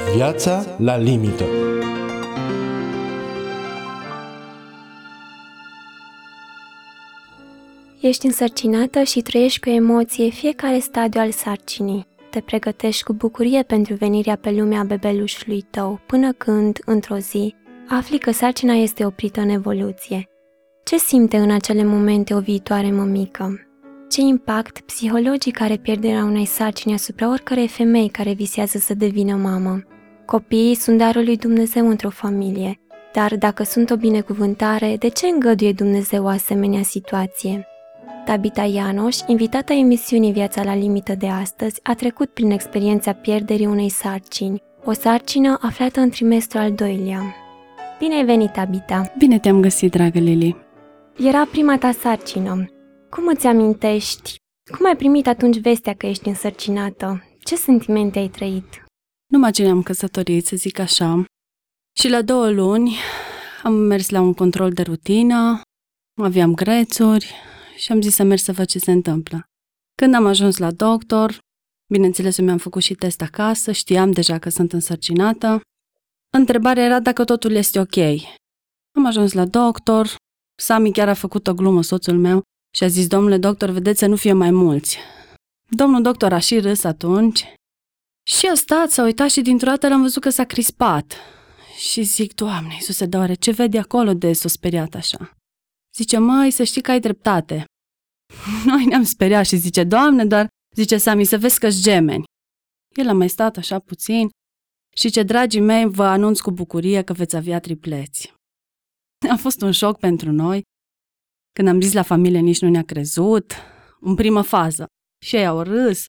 Viața la limită. Ești însărcinată și trăiești cu emoție fiecare stadiu al sarcinii. Te pregătești cu bucurie pentru venirea pe lume a bebelușului tău, până când, într-o zi, afli că sarcina este oprită în evoluție. Ce simte în acele momente o viitoare mămică? Ce impact psihologic are pierderea unei sarcini asupra oricărei femei care visează să devină mamă? Copiii sunt darul lui Dumnezeu într-o familie, dar dacă sunt o binecuvântare, de ce îngăduie Dumnezeu o asemenea situație? Tabita Ianoș, invitata emisiunii Viața la limită de astăzi, a trecut prin experiența pierderii unei sarcini, o sarcină aflată în trimestrul al doilea. Bine ai venit, Tabita! Bine te-am găsit, dragă Lili! Era prima ta sarcină. Cum îți amintești? Cum ai primit atunci vestea că ești însărcinată? Ce sentimente ai trăit? Numai ce ne-am căsătorit, să zic așa, și la 2 luni am mers la un control de rutină, aveam grețuri și am zis să merg să văd ce se întâmplă. Când am ajuns la doctor, bineînțeles mi-am făcut și test acasă, știam deja că sunt însărcinată. Întrebarea era dacă totul este ok. Am ajuns la doctor, Sami chiar a făcut o glumă, soțul meu, și a zis: domnule doctor, vedeți să nu fie mai mulți. Domnul doctor a și râs atunci și a stat, s-a uitat și dintr-o dată l-am văzut că s-a crispat. Și zic: Doamne Iisuse, Doamne, ce vede acolo de s-o speriat așa? Zice: măi, să știi că ai dreptate. Noi ne-am speriat și zice: Doamne, doar, zice Sami, să vezi că-s gemeni. El a mai stat așa puțin și zice: dragii mei, vă anunț cu bucurie că veți avea tripleți. A fost un șoc pentru noi. Când am zis la familie, nici nu ne-a crezut. În primă fază. Și ei au râs.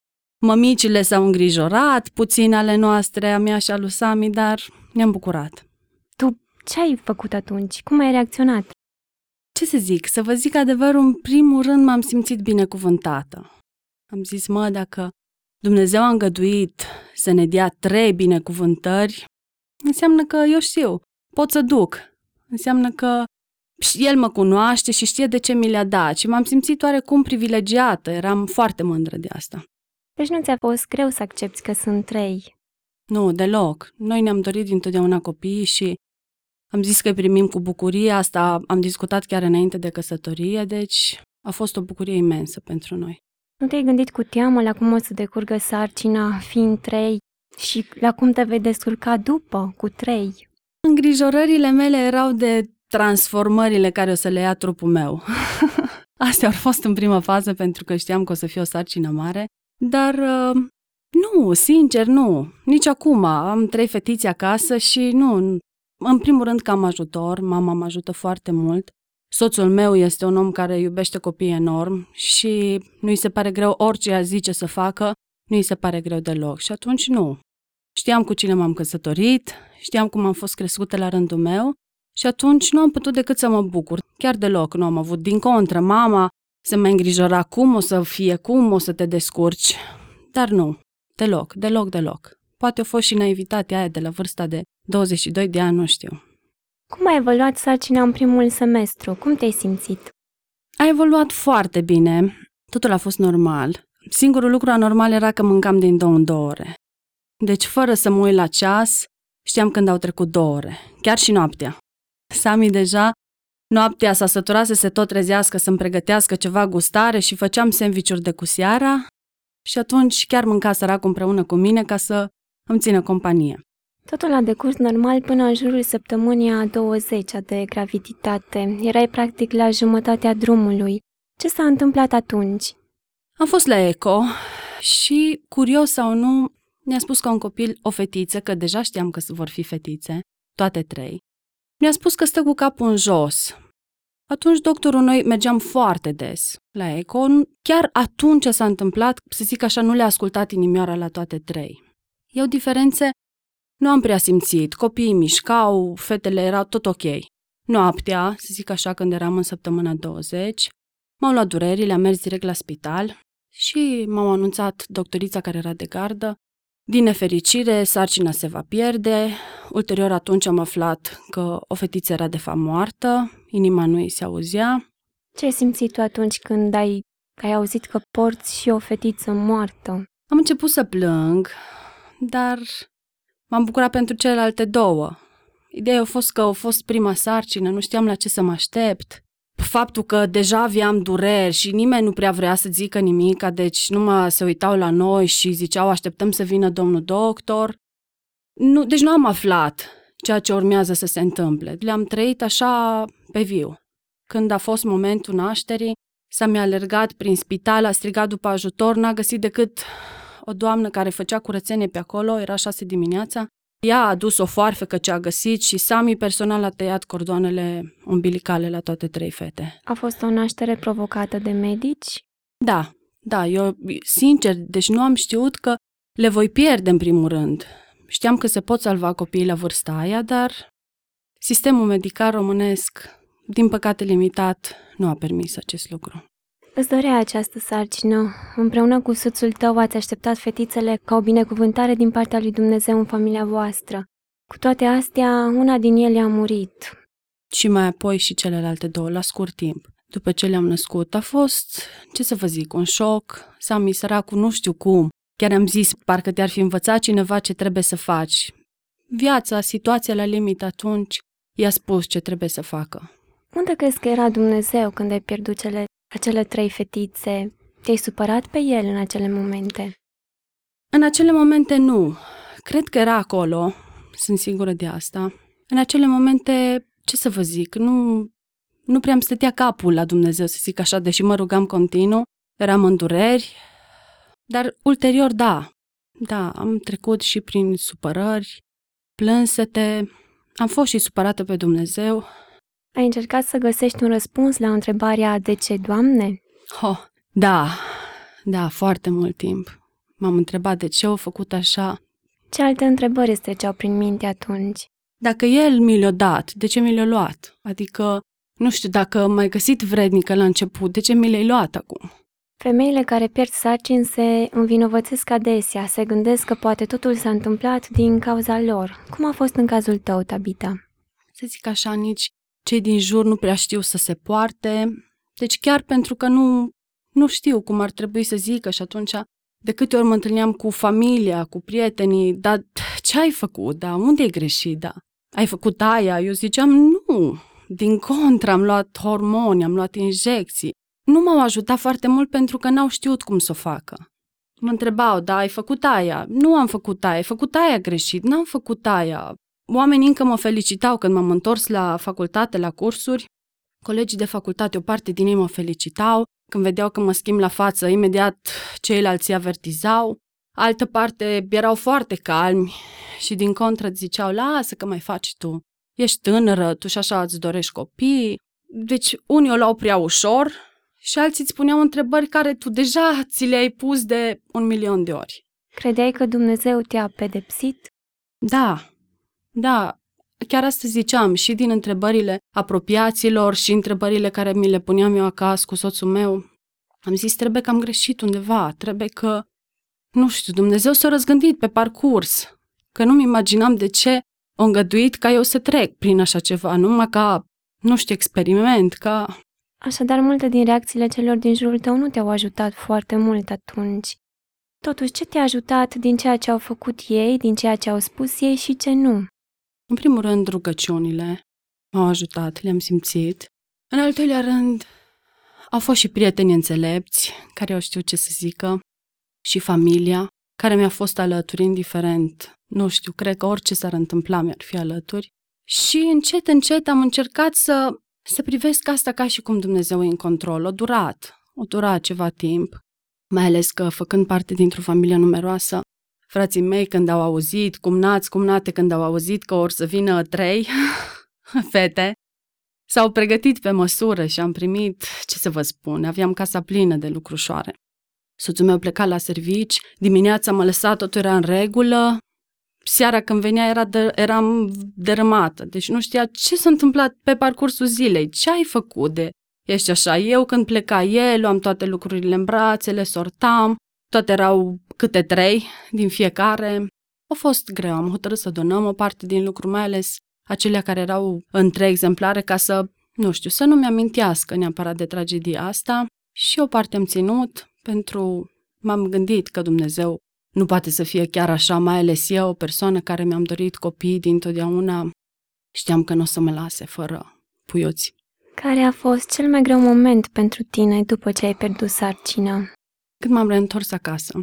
Mămicile s-au îngrijorat, puțin ale noastre, a mea și a lui Sami, dar ne-am bucurat. Tu ce ai făcut atunci? Cum ai reacționat? Ce să zic? Să vă zic adevărul, în primul rând m-am simțit binecuvântată. Am zis: dacă Dumnezeu a îngăduit să ne dea 3 binecuvântări, înseamnă că eu știu, pot să duc. Înseamnă că El mă cunoaște și știe de ce mi le-a dat și m-am simțit oarecum privilegiată, eram foarte mândră de asta. Deci nu ți-a fost greu să accepți că sunt 3? Nu, deloc. Noi ne-am dorit dintotdeauna copiii și am zis că îi primim cu bucurie, asta am discutat chiar înainte de căsătorie, deci a fost o bucurie imensă pentru noi. Nu te-ai gândit cu teamă la cum o să decurgă sarcina, fiind 3, și la cum te vei descurca după, cu 3? Îngrijorările mele erau de transformările care o să le ia trupul meu. Astea au fost în prima fază pentru că știam că o să fie o sarcină mare, dar nu, sincer, nu. Nici acum am 3 fetițe acasă și nu. În primul rând că am ajutor, mama mă ajută foarte mult. Soțul meu este un om care iubește copiii enorm și nu-i se pare greu orice ea zice să facă, nu-i se pare greu deloc și atunci nu. Știam cu cine m-am căsătorit, știam cum am fost crescută la rândul meu și atunci nu am putut decât să mă bucur. Chiar deloc nu am avut. Din contră, mama se mai îngrijora cum o să fie, cum o să te descurci, dar nu, deloc. Poate a fost și naivitatea aia de la vârsta de 22 de ani, nu știu. Cum a evoluat sarcina în primul semestru? Cum te-ai simțit? A evoluat foarte bine. Totul a fost normal. Singurul lucru anormal era că mâncam din 2 în 2 ore. Deci, fără să mă uit la ceas, știam când au trecut 2 ore. Chiar și noaptea. Sami deja noaptea s-a săturat să se tot trezească, să-mi pregătească ceva gustare și făceam sandvișuri de cu seara și atunci chiar mânca săracul împreună cu mine ca să îmi țină companie. Totul a decurs normal până în jurul săptămânii a 20-a de graviditate. Erai practic la jumătatea drumului. Ce s-a întâmplat atunci? Am fost la eco și, curios sau nu, ne-a spus că un copil, o fetiță, că deja știam că vor fi fetițe, toate 3, mi-a spus că stă cu capul în jos. Atunci doctorul, noi mergeam foarte des la eco. Chiar atunci s-a întâmplat, să zic așa, nu le-a ascultat inimioara la toate 3. Eu diferențe nu am prea simțit. Copiii mișcau, fetele erau tot ok. Noaptea, să zic așa, când eram în săptămâna 20, m-au luat durerile, am mers direct la spital și m-au anunțat doctorița care era de gardă. Din nefericire, sarcina se va pierde. Ulterior atunci am aflat că o fetiță era de fapt moartă, inima nu îi se auzea. Ce ai simțit tu atunci când ai auzit că porți și o fetiță moartă? Am început să plâng, dar M-am bucurat pentru celelalte două. Ideea a fost că a fost prima sarcină, nu știam la ce să mă aștept. Faptul că deja aveam dureri și nimeni nu prea vrea să zică nimic, deci numai se uitau la noi și ziceau așteptăm să vină domnul doctor. Deci nu am aflat ceea ce urmează să se întâmple. Le-am trăit așa pe viu. Când a fost momentul nașterii, mi-a alergat prin spital, a strigat după ajutor, n-a găsit decât o doamnă care făcea curățenie pe acolo, era 6 dimineața. Ea a adus o foarfecă ce a găsit și Sami personal a tăiat cordoanele umbilicale la toate 3 fete. A fost o naștere provocată de medici? Da, eu, sincer, deci nu am știut că le voi pierde în primul rând. Știam că se pot salva copiii la vârsta aia, dar sistemul medical românesc, din păcate limitat, nu a permis acest lucru. Îți dorea această sarcină. Împreună cu soțul tău ați așteptat fetițele ca o binecuvântare din partea lui Dumnezeu în familia voastră. Cu toate astea, una din ele a murit. Și mai apoi și celelalte 2, la scurt timp. După ce le-am născut, a fost, ce să vă zic, un șoc. Sami, săracul, nu știu cum. Chiar am zis, parcă te-ar fi învățat cineva ce trebuie să faci. Viața, situația la limit atunci, i-a spus ce trebuie să facă. Unde crezi că era Dumnezeu când ai pierdut acele 3 fetițe? Te-ai supărat pe El în acele momente? În acele momente nu. Cred că era acolo, sunt sigură de asta. În acele momente, ce să vă zic, nu prea îmi stătea capul la Dumnezeu, să zic așa, deși mă rugam continuu, eram în dureri, dar ulterior da, am trecut și prin supărări, plânsete, am fost și supărată pe Dumnezeu. Ai încercat să găsești un răspuns la întrebarea de ce, Doamne? Da, foarte mult timp. M-am întrebat de ce au făcut așa. Ce alte întrebări îți treceau prin minte atunci? Dacă El mi le-a dat, de ce mi le-a luat? Adică, nu știu, dacă m-ai găsit vrednică la început, de ce mi le-ai luat acum? Femeile care pierd sarcini se învinovățesc adesea, se gândesc că poate totul s-a întâmplat din cauza lor. Cum a fost în cazul tău, Tabita? Să zic așa, nici cei din jur nu prea știu să se poarte, deci chiar pentru că nu știu cum ar trebui să zică și atunci de câte ori mă întâlneam cu familia, cu prietenii, dar ce ai făcut, da? Unde ai greșit, da? Ai făcut aia? Eu ziceam, nu, din contră, am luat hormoni, am luat injecții. Nu m-au ajutat foarte mult pentru că n-au știut cum să o facă. Mă întrebau, da, ai făcut aia? Nu am făcut aia, ai făcut aia greșit, n-am făcut aia. Oamenii încă mă felicitau când m-am întors la facultate, la cursuri. Colegii de facultate, o parte din ei mă felicitau. Când vedeau că mă schimb la față, imediat ceilalți avertizau. Altă parte erau foarte calmi și din contră ziceau, lasă că mai faci tu. Ești tânără, tu și așa îți dorești copii. Deci unii o luau prea ușor și alții îți puneau întrebări care tu deja ți le-ai pus de 1.000.000 de ori. Credeai că Dumnezeu te-a pedepsit? Da, chiar asta ziceam și din întrebările apropiaților și întrebările care mi le puneam eu acasă cu soțul meu. Am zis, trebuie că am greșit undeva, trebuie că, nu știu, Dumnezeu s-a răzgândit pe parcurs, că nu-mi imaginam de ce o îngăduit ca eu să trec prin așa ceva, numai ca, nu știu, experiment, ca... Așadar, multe din reacțiile celor din jurul tău nu te-au ajutat foarte mult atunci. Totuși, ce te-a ajutat din ceea ce au făcut ei, din ceea ce au spus ei și ce nu? În primul rând, rugăciunile m-au ajutat, le-am simțit. În al doilea rând, au fost și prieteni înțelepți care au știut ce să zică și familia care mi-a fost alături, indiferent. Nu știu, cred că orice s-ar întâmpla mi-ar fi alături. Și încet am încercat să privesc asta ca și cum Dumnezeu e în control. O durat ceva timp, mai ales că făcând parte dintr-o familie numeroasă, frații mei când au auzit, cumnate când au auzit că or să vină 3 fete, s-au pregătit pe măsură și am primit, ce să vă spun, aveam casa plină de lucrușoare. Soțul meu pleca la servici, dimineața m-a lăsat, totul era în regulă, seara când venea eram dărâmată, deci nu știa ce s-a întâmplat pe parcursul zilei, ce ai făcut de ești așa. Eu când pleca el, luam toate lucrurile în brațe, le sortam, toate erau câte 3 din fiecare. A fost greu, am hotărât să donăm o parte din lucru, mai ales acelea care erau în 3 exemplare, ca să, nu știu, să nu-mi amintească neapărat de tragedia asta. Și o parte am ținut m-am gândit că Dumnezeu nu poate să fie chiar așa, mai ales eu, o persoană care mi-am dorit copii dintotdeauna, știam că nu o să mă lase fără puiuți. Care a fost cel mai greu moment pentru tine după ce ai pierdut sarcina? Când m-am reîntors acasă,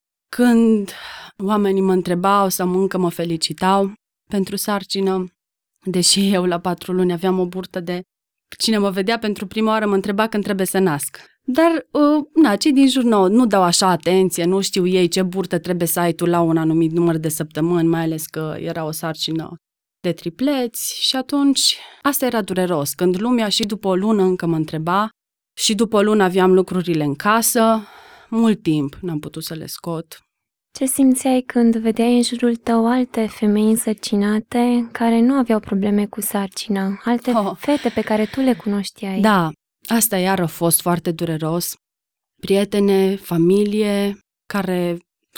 când oamenii mă întrebau sau încă mă felicitau pentru sarcină, deși eu la 4 luni aveam o burtă de... Cine mă vedea pentru prima oară mă întreba când trebuie să nasc. Dar, cei din jur nu dau așa atenție, nu știu ei ce burtă trebuie să ai tu la un anumit număr de săptămâni, mai ales că era o sarcină de tripleți și atunci asta era dureros. Când lumea și după o lună încă mă întreba și după o lună aveam lucrurile în casă, mult timp n-am putut să le scot. Ce simțeai când vedeai în jurul tău alte femei însărcinate care nu aveau probleme cu sarcina, alte fete pe care tu le cunoșteai? Da, asta iar a fost foarte dureros. Prietene, familie, care,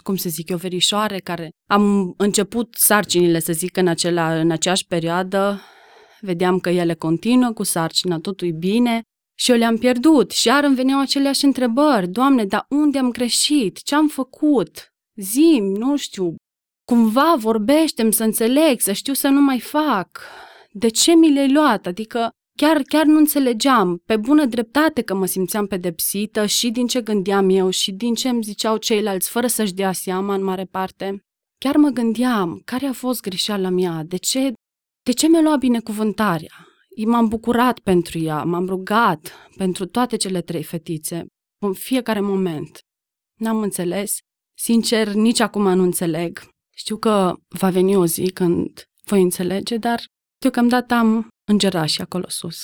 verișoare, care am început sarcinile, să zic, în aceeași perioadă, vedeam că ele continuă cu sarcina, totul e bine și eu le-am pierdut și iar îmi veneau aceleași întrebări. Doamne, dar unde am greșit? Ce am făcut? Zi-mi, nu știu, cumva vorbește-mi să înțeleg, să știu să nu mai fac. De ce mi le-ai luat? Adică chiar nu înțelegeam, pe bună dreptate că mă simțeam pedepsită și din ce gândeam eu și din ce îmi ziceau ceilalți, fără să-și dea seama în mare parte. Chiar mă gândeam, care a fost greșeala mea? De ce mi-a luat binecuvântarea? M-am bucurat pentru ea, m-am rugat pentru toate cele 3 fetițe, în fiecare moment. N-am înțeles. Sincer, nici acum nu înțeleg. Știu că va veni o zi când voi înțelege, dar deocamdată am îngerașii acolo sus.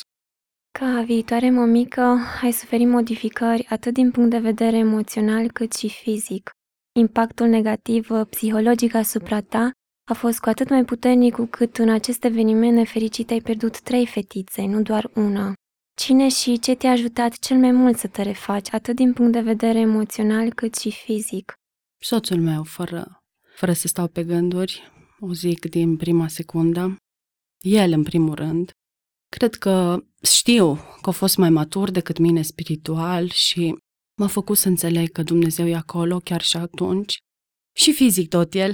Ca viitoare mămică, ai suferit modificări atât din punct de vedere emoțional cât și fizic. Impactul negativ psihologic asupra ta a fost cu atât mai puternic cu cât în acest eveniment nefericit ai pierdut 3 fetițe, nu doar una. Cine și ce te-a ajutat cel mai mult să te refaci, atât din punct de vedere emoțional cât și fizic? Soțul meu, fără să stau pe gânduri, o zic din prima secundă. El, în primul rând. Cred că știu că a fost mai matur decât mine spiritual și m-a făcut să înțeleg că Dumnezeu e acolo chiar și atunci. Și fizic tot el.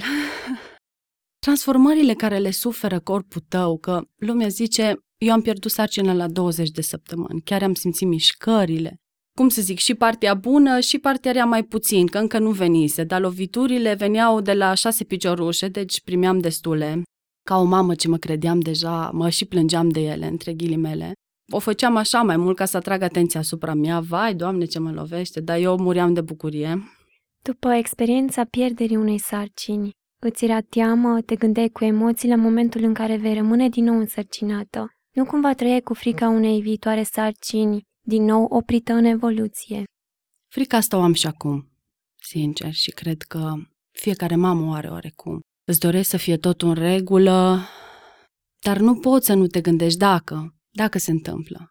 Transformările care le suferă corpul tău, că lumea zice, eu am pierdut sarcina la 20 de săptămâni, chiar am simțit mișcările. Cum să zic, și partea bună și partea rea mai puțin, că încă nu venise, dar loviturile veneau de la 6 piciorușe, deci primeam destule. Ca o mamă ce mă credeam deja, mă și plângeam de ele, între ghilimele. O făceam așa mai mult ca să atrag atenția asupra mea. Vai, Doamne, ce mă lovește, dar eu muream de bucurie. După experiența pierderii unei sarcini, îți era teamă, te gândeai cu emoții la momentul în care vei rămâne din nou însărcinată. Nu cumva trăiai cu frica unei viitoare sarcini, din nou oprită în evoluție? Frica asta o am și acum, sincer, și cred că fiecare mamă o are oarecum. Îți dorești să fie totul în regulă, dar nu poți să nu te gândești dacă se întâmplă.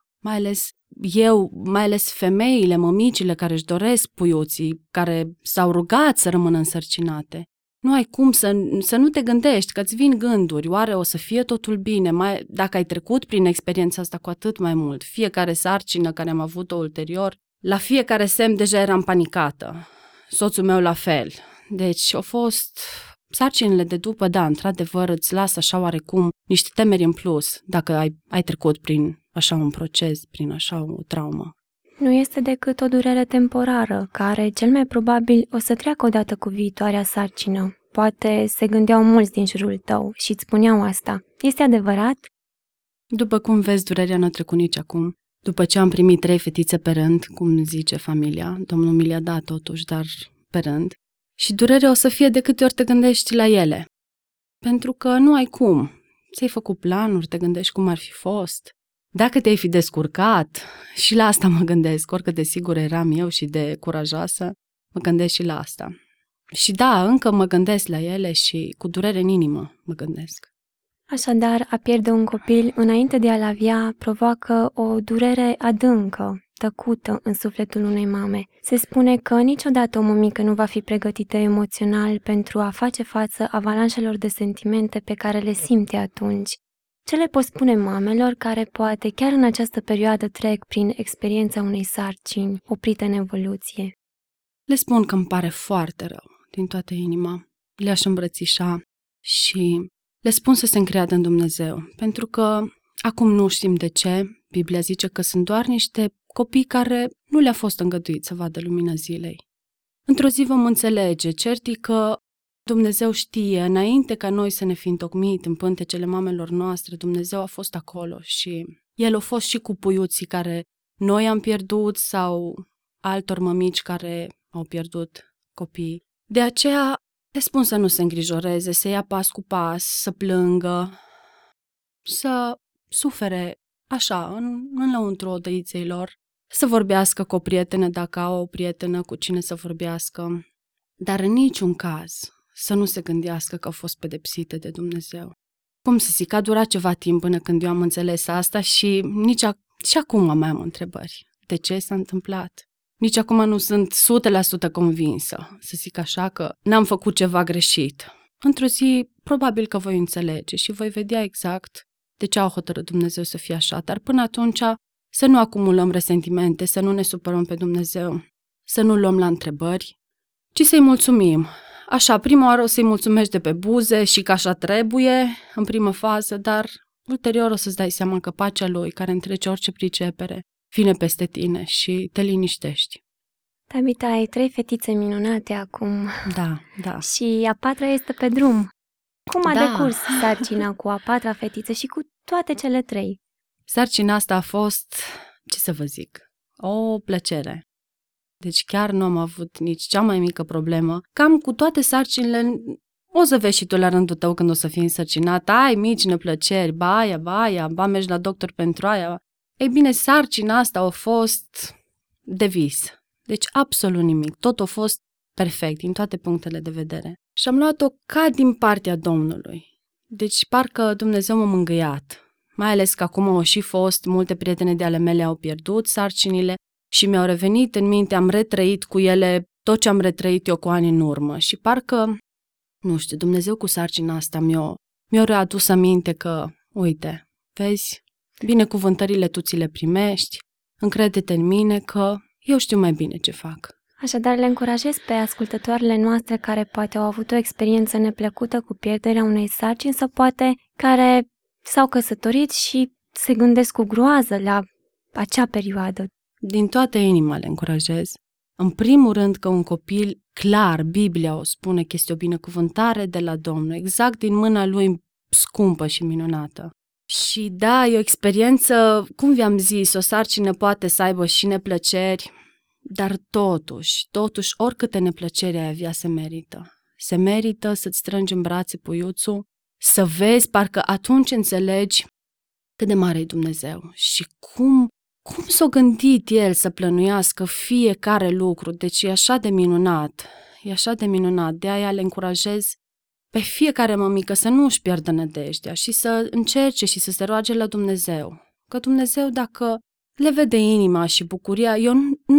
Mai ales femeile, mămicile care își doresc puiuții, care s-au rugat să rămână însărcinate. Nu ai cum să nu te gândești, că îți vin gânduri, oare o să fie totul bine? Dacă ai trecut prin experiența asta, cu atât mai mult. Fiecare sarcină care am avut-o ulterior, la fiecare semn deja eram panicată. Soțul meu la fel. Deci au fost sarcinile de după, da, într-adevăr îți lasă așa oarecum niște temeri în plus dacă ai trecut prin așa un proces, prin așa o traumă. Nu este decât o durere temporară, care cel mai probabil o să treacă odată cu viitoarea sarcină. Poate se gândeau mulți din jurul tău și îți spuneau asta. Este adevărat? După cum vezi, durerea n-a trecut nici acum. După ce am primit 3 fetițe pe rând, cum zice familia, Domnul mi le-a dat totuși, dar pe rând. Și durerea o să fie de câte ori te gândești la ele. Pentru că nu ai cum. Ți-ai făcut planuri, te gândești cum ar fi fost. Dacă te-ai fi descurcat, și la asta mă gândesc, oricât de sigur eram eu și de curajoasă, mă gândesc și la asta. Și da, încă mă gândesc la ele și cu durere în inimă mă gândesc. Așadar, a pierde un copil înainte de a-l avea provoacă o durere adâncă, tăcută în sufletul unei mame. Se spune că niciodată o mămică nu va fi pregătită emoțional pentru a face față avalanșelor de sentimente pe care le simte atunci. Ce le poți spune mamelor care poate chiar în această perioadă trec prin experiența unei sarcini oprite în evoluție? Le spun că îmi pare foarte rău din toată inima. Le-aș îmbrățișa și le spun să se încreadă în Dumnezeu. Pentru că acum nu știm de ce. Biblia zice că sunt doar niște copii care nu le-a fost îngăduit să vadă lumina zilei. Într-o zi vom înțelege, cert e că Dumnezeu știe, înainte ca noi să ne fi întocmit în pântecele mamelor noastre, Dumnezeu a fost acolo și El a fost și cu puiuții care noi am pierdut sau altor mămici care au pierdut copii. De aceea le spun să nu se îngrijoreze, să ia pas cu pas, să plângă, să sufere așa, în lăuntru odăiței lor, să vorbească cu o prietenă dacă au o prietenă cu cine să vorbească, dar în niciun caz să nu se gândească că au fost pedepsite de Dumnezeu. Cum să zic, a durat ceva timp până când eu am înțeles asta și și acum mai am întrebări. De ce s-a întâmplat? Nici acum nu sunt 100% convinsă, să zic așa, că n-am făcut ceva greșit. Într-o zi, probabil că voi înțelege și voi vedea exact de ce a hotărât Dumnezeu să fie așa, dar până atunci să nu acumulăm resentimente, să nu ne supărăm pe Dumnezeu, să nu luăm la întrebări, ci să-i mulțumim. Așa, prima oară o să-i mulțumești de pe buze și că așa trebuie, în primă fază, dar ulterior o să-ți dai seama că pacea Lui, care întrece orice pricepere, vine peste tine și te liniștești. Tabita, ai 3 fetițe minunate acum. Da. Și a 4-a este pe drum. Cum a Da. decurs sarcina cu a 4-a fetiță și cu toate cele 3? Sarcina asta a fost, ce să vă zic, o plăcere. Deci chiar nu am avut nici cea mai mică problemă. Cam cu toate sarcinile, o să vezi și tu la rândul tău când o să fii însărcinat, ai mici neplăceri, ba mergi la doctor pentru aia. Ei bine, sarcina asta a fost de vis. Deci absolut nimic. Tot a fost perfect din toate punctele de vedere. Și am luat-o ca din partea Domnului. Deci parcă Dumnezeu m-a mângâiat. Mai ales că acum au și fost, multe prietene de ale mele au pierdut sarcinile și mi-au revenit în minte, am retrăit cu ele tot ce am retrăit eu cu ani în urmă. Și parcă, nu știu, Dumnezeu cu sarcina asta mi-a readus aminte că, uite, vezi, binecuvântările tu ți le primești, încrede-te în mine că eu știu mai bine ce fac. Așadar, le încurajez pe ascultătoarele noastre care poate au avut o experiență neplăcută cu pierderea unei sarcini sau poate care s-au căsătorit și se gândesc cu groază la acea perioadă. Din toată inima le încurajez. În primul rând că un copil, clar, Biblia o spune că este o binecuvântare de la Domnul, exact din mâna Lui scumpă și minunată. Și da, e o experiență, cum vi-am zis, o sarcină poate să aibă și neplăceri, dar totuși, oricâte neplăceri ai avea se merită. Se merită să-ți strângi în brațe puiuțul, să vezi, parcă atunci înțelegi cât de mare e Dumnezeu și cum s-a gândit El să plănuiască fiecare lucru. Deci e așa de minunat, de aia le încurajez pe fiecare mămică să nu își pierdă nădejdea și să încerce și să se roage la Dumnezeu. Că Dumnezeu, dacă le vede inima și bucuria, eu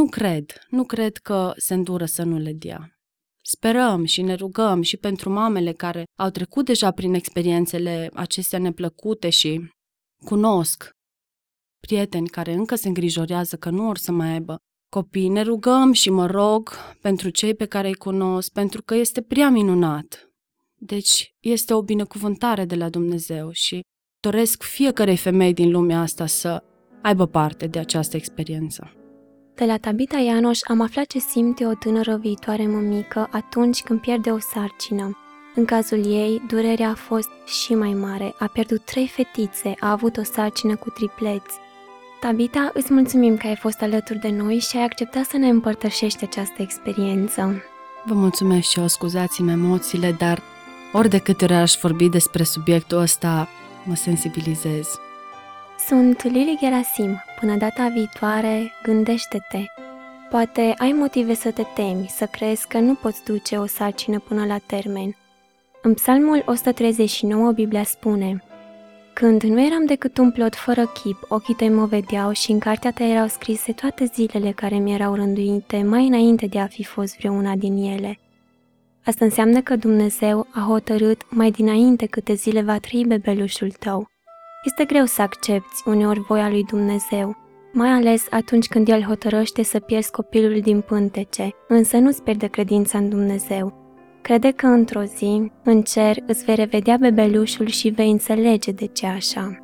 nu cred că se îndură să nu le dea. Sperăm și ne rugăm și pentru mamele care au trecut deja prin experiențele acestea neplăcute și cunosc prieteni care încă se îngrijorează că nu or să mai aibă copii. Ne rugăm și mă rog pentru cei pe care îi cunosc, pentru că este prea minunat. Deci este o binecuvântare de la Dumnezeu și doresc fiecărei femei din lumea asta să aibă parte de această experiență. De la Tabita Ianoș am aflat ce simte o tânără viitoare mămică atunci când pierde o sarcină. În cazul ei, durerea a fost și mai mare. A pierdut 3 fetițe, a avut o sarcină cu tripleți. Tabita, îți mulțumim că ai fost alături de noi și ai acceptat să ne împărtășești această experiență. Vă mulțumesc și eu, scuzați-mi emoțiile, dar ori de câte ori aș vorbi despre subiectul ăsta, mă sensibilizez. Sunt Lili Gerasim. Până data viitoare, gândește-te. Poate ai motive să te temi, să crezi că nu poți duce o sarcină până la termen. În Psalmul 139, Biblia spune: Când nu eram decât un plod fără chip, ochii tăi mă vedeau și în cartea ta erau scrise toate zilele care mi erau rânduite mai înainte de a fi fost vreuna din ele. Asta înseamnă că Dumnezeu a hotărât mai dinainte câte zile va trăi bebelușul tău. Este greu să accepți uneori voia lui Dumnezeu, mai ales atunci când El hotărăște să pierzi copilul din pântece, însă nu-ți pierde credința în Dumnezeu. Crede că într-o zi, în cer, îți vei revedea bebelușul și vei înțelege de ce așa.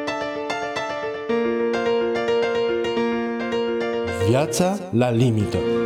Viața la limită.